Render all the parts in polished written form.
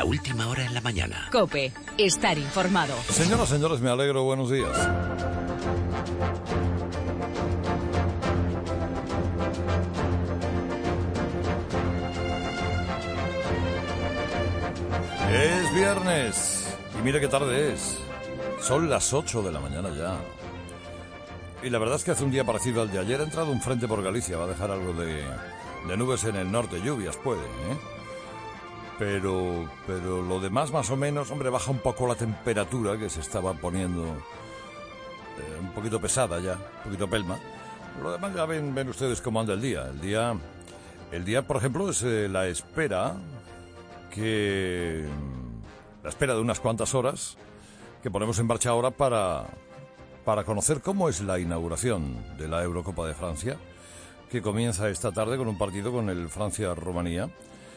La última hora en la mañana. COPE. Estar informado. Señoras, señores, me alegro. Buenos días. Es viernes. Y mire qué tarde es. Son las 8 de la mañana ya. Y la verdad es que hace un día parecido al de ayer. Ha entrado un frente por Galicia. Va a dejar algo de nubes en el norte. Lluvias puede, ¿eh? Pero lo demás más o menos, hombre, baja un poco la temperatura que se estaba poniendo un poquito pesada ya, un poquito pelma. Lo demás ya ven ustedes cómo anda el día. El día, por ejemplo, es la espera de unas cuantas horas que ponemos en marcha ahora para conocer cómo es la inauguración de la Eurocopa de Francia, que comienza esta tarde con un partido con el Francia-Rumanía.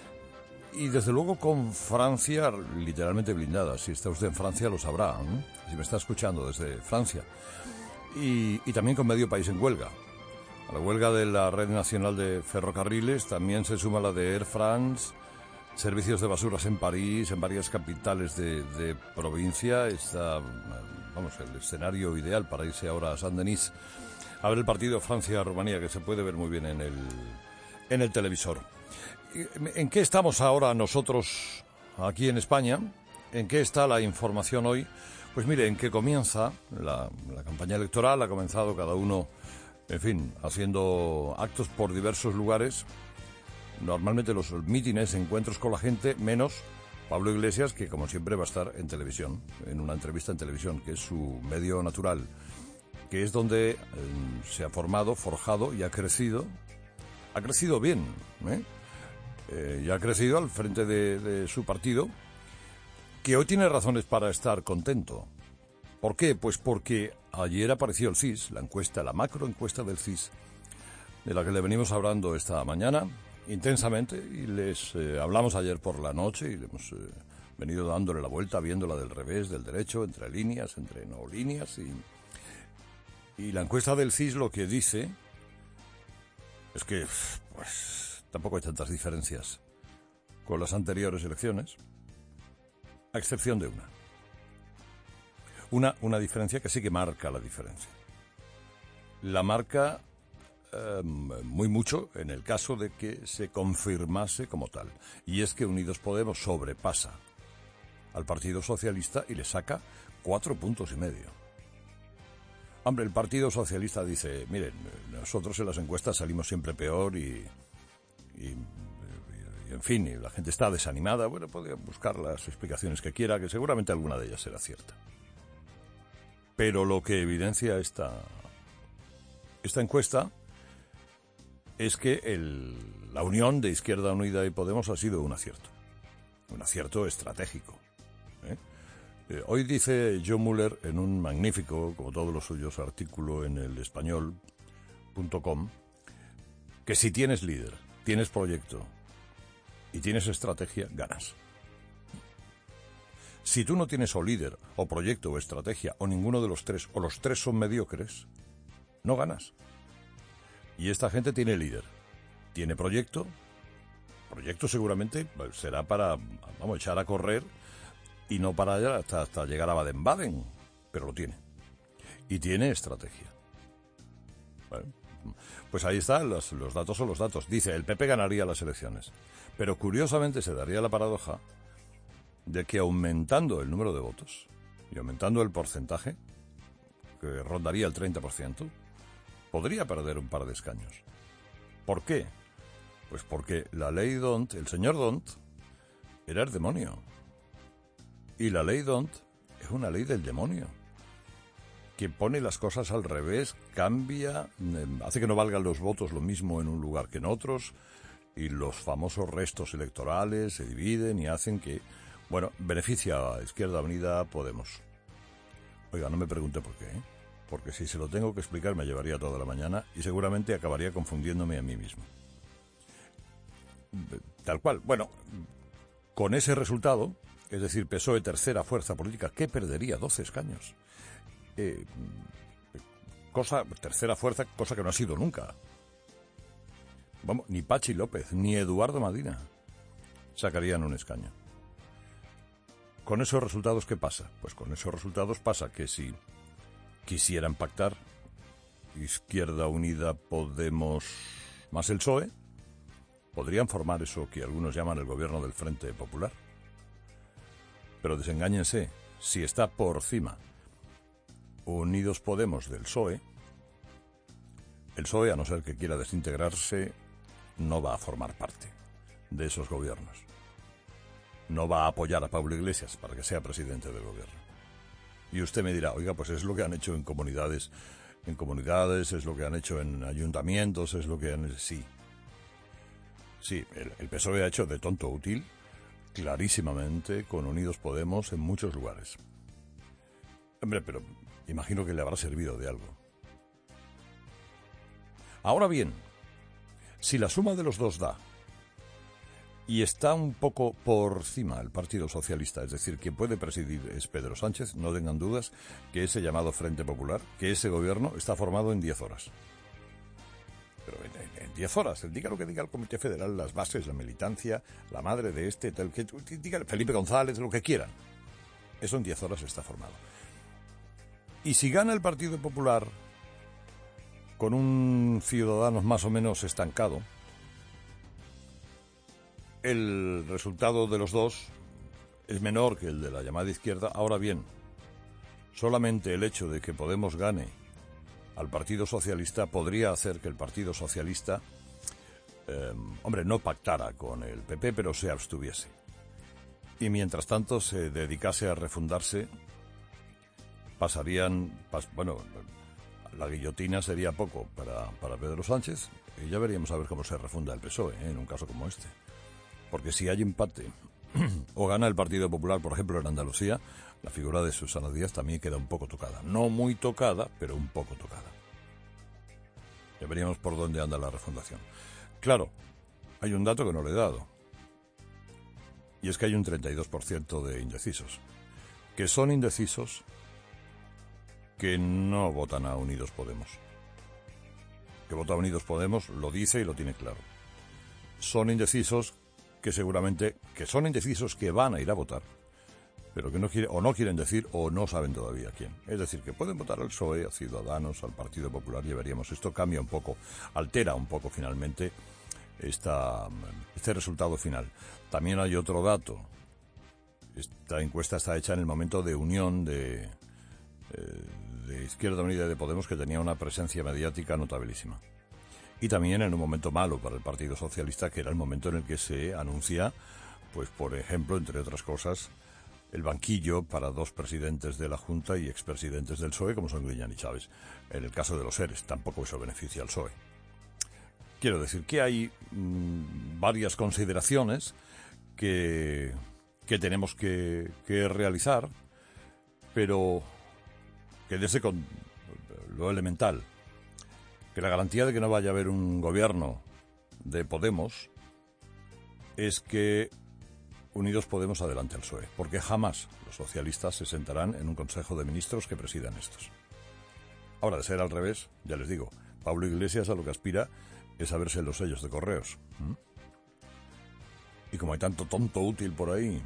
Y desde luego con Francia literalmente blindada. Si está usted en Francia lo sabrá, ¿no? Si me está escuchando desde Francia. Y también con medio país en huelga. A la huelga de la Red Nacional de Ferrocarriles también se suma la de Air France, servicios de basuras en París, en varias capitales de provincia. Está, el escenario ideal para irse ahora a Saint-Denis a ver el partido Francia-Rumanía, que se puede ver muy bien en el televisor. ¿En qué estamos ahora nosotros aquí en España? ¿En qué está la información hoy? Pues mire, en que comienza la campaña electoral, ha comenzado cada uno, en fin, haciendo actos por diversos lugares. Normalmente los mítines, encuentros con la gente, menos Pablo Iglesias, que como siempre va a estar en televisión, en una entrevista en televisión, que es su medio natural, que es donde se ha formado, forjado y ha crecido bien, ¿eh? Y ha crecido al frente de su partido, que hoy tiene razones para estar contento. ¿Por qué? Pues porque ayer apareció el CIS, la macroencuesta del CIS, de la que le venimos hablando esta mañana intensamente, y les hablamos ayer por la noche y le hemos venido dándole la vuelta, viéndola del revés, del derecho, entre líneas, entre no líneas, y la encuesta del CIS lo que dice es que, pues, tampoco hay tantas diferencias con las anteriores elecciones, a excepción de una diferencia que sí que marca la diferencia. La marca muy mucho en el caso de que se confirmase como tal, y es que Unidos Podemos sobrepasa al Partido Socialista y le saca 4,5 puntos. Hombre, el Partido Socialista dice, miren, nosotros en las encuestas salimos siempre peor y en fin, y la gente está desanimada. Bueno, puede buscar las explicaciones que quiera, que seguramente alguna de ellas será cierta. Pero lo que evidencia esta encuesta es que la unión de Izquierda Unida y Podemos ha sido un acierto estratégico, ¿eh? Hoy dice John Muller en un magnífico, como todos los suyos, artículo en el español.com, que si tienes líder, tienes proyecto y tienes estrategia, ganas. Si tú no tienes o líder, o proyecto, o estrategia, o ninguno de los tres, o los tres son mediocres, no ganas. Y esta gente tiene líder, tiene proyecto seguramente será para, echar a correr y no para allá hasta llegar a Baden-Baden, pero lo tiene. Y tiene estrategia. Bueno, pues ahí están, los datos son los datos. Dice, el PP ganaría las elecciones. Pero curiosamente se daría la paradoja de que aumentando el número de votos y aumentando el porcentaje, que rondaría el 30%, podría perder un par de escaños. ¿Por qué? Pues porque la ley D'Hondt, el señor D'Hondt, era el demonio. Y la ley D'Hondt es una ley del demonio, que pone las cosas al revés, cambia, hace que no valgan los votos lo mismo en un lugar que en otros, y los famosos restos electorales se dividen y hacen que, beneficia a Izquierda Unida Podemos. Oiga, no me pregunte por qué, ¿eh? Porque si se lo tengo que explicar me llevaría toda la mañana y seguramente acabaría confundiéndome a mí mismo. Tal cual. Bueno, con ese resultado, es decir, PSOE, tercera fuerza política, que perdería 12 escaños. Tercera fuerza, cosa que no ha sido nunca. Vamos, ni Pachi López, ni Eduardo Madina sacarían un escaño. ¿Con esos resultados qué pasa? Pues con esos resultados pasa que si quisieran pactar Izquierda Unida, Podemos más el PSOE, podrían formar eso que algunos llaman el gobierno del Frente Popular. Pero desengáñense, si está por encima Unidos Podemos del PSOE, el PSOE, a no ser que quiera desintegrarse, no va a formar parte de esos gobiernos. No va a apoyar a Pablo Iglesias para que sea presidente del gobierno. Y usted me dirá, oiga, pues es lo que han hecho en comunidades, es lo que han hecho en ayuntamientos, es lo que han... Sí, el PSOE ha hecho de tonto útil, clarísimamente, con Unidos Podemos en muchos lugares. Hombre, pero imagino que le habrá servido de algo. Ahora bien, si la suma de los dos da, y está un poco por encima el Partido Socialista, es decir, quien puede presidir es Pedro Sánchez, no tengan dudas que ese llamado Frente Popular, que ese gobierno está formado en 10 horas. Pero en 10 horas, diga lo que diga el Comité Federal, las bases, la militancia, la madre de diga Felipe González, lo que quieran. Eso en 10 horas está formado. Y si gana el Partido Popular con un Ciudadanos más o menos estancado, el resultado de los dos es menor que el de la llamada izquierda. Ahora bien, solamente el hecho de que Podemos gane al Partido Socialista podría hacer que el Partido Socialista, no pactara con el PP, pero se abstuviese. Y mientras tanto se dedicase a refundarse, la guillotina sería poco para Pedro Sánchez, y ya veríamos a ver cómo se refunda el PSOE, en un caso como este. Porque si hay empate o gana el Partido Popular, por ejemplo, en Andalucía, la figura de Susana Díaz también queda un poco tocada. No muy tocada, pero un poco tocada. Ya veríamos por dónde anda la refundación. Claro, hay un dato que no le he dado. Y es que hay un 32% de indecisos. Que son indecisos que no votan a Unidos Podemos. Que vota a Unidos Podemos lo dice y lo tiene claro. Son indecisos que seguramente, que son indecisos que van a ir a votar, pero que no quieren decir o no saben todavía quién. Es decir, que pueden votar al PSOE, a Ciudadanos, al Partido Popular, y veríamos. Esto cambia un poco, altera un poco finalmente este resultado final. También hay otro dato. Esta encuesta está hecha en el momento de unión de Izquierda Unida y de Podemos, que tenía una presencia mediática notabilísima. Y también en un momento malo para el Partido Socialista, que era el momento en el que se anuncia, pues por ejemplo, entre otras cosas, el banquillo para 2 presidentes de la Junta y expresidentes del PSOE, como son Griñán y Chávez. En el caso de los ERES, tampoco eso beneficia al PSOE. Quiero decir que hay varias consideraciones que tenemos que realizar, pero que desde con lo elemental, que la garantía de que no vaya a haber un gobierno de Podemos es que Unidos Podemos adelante al PSOE, porque jamás los socialistas se sentarán en un Consejo de Ministros que presidan estos. Ahora, de ser al revés, ya les digo, Pablo Iglesias a lo que aspira es a verse los sellos de correos. Y como hay tanto tonto útil por ahí,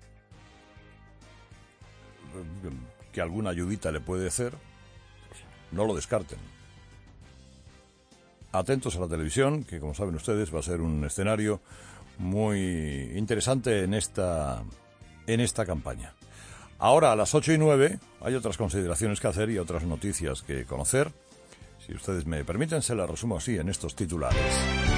que alguna ayudita le puede hacer, pues no lo descarten. Atentos a la televisión, que como saben ustedes va a ser un escenario muy interesante en esta campaña. Ahora a las 8:09 hay otras consideraciones que hacer y otras noticias que conocer. Si ustedes me permiten, se las resumo así en estos titulares.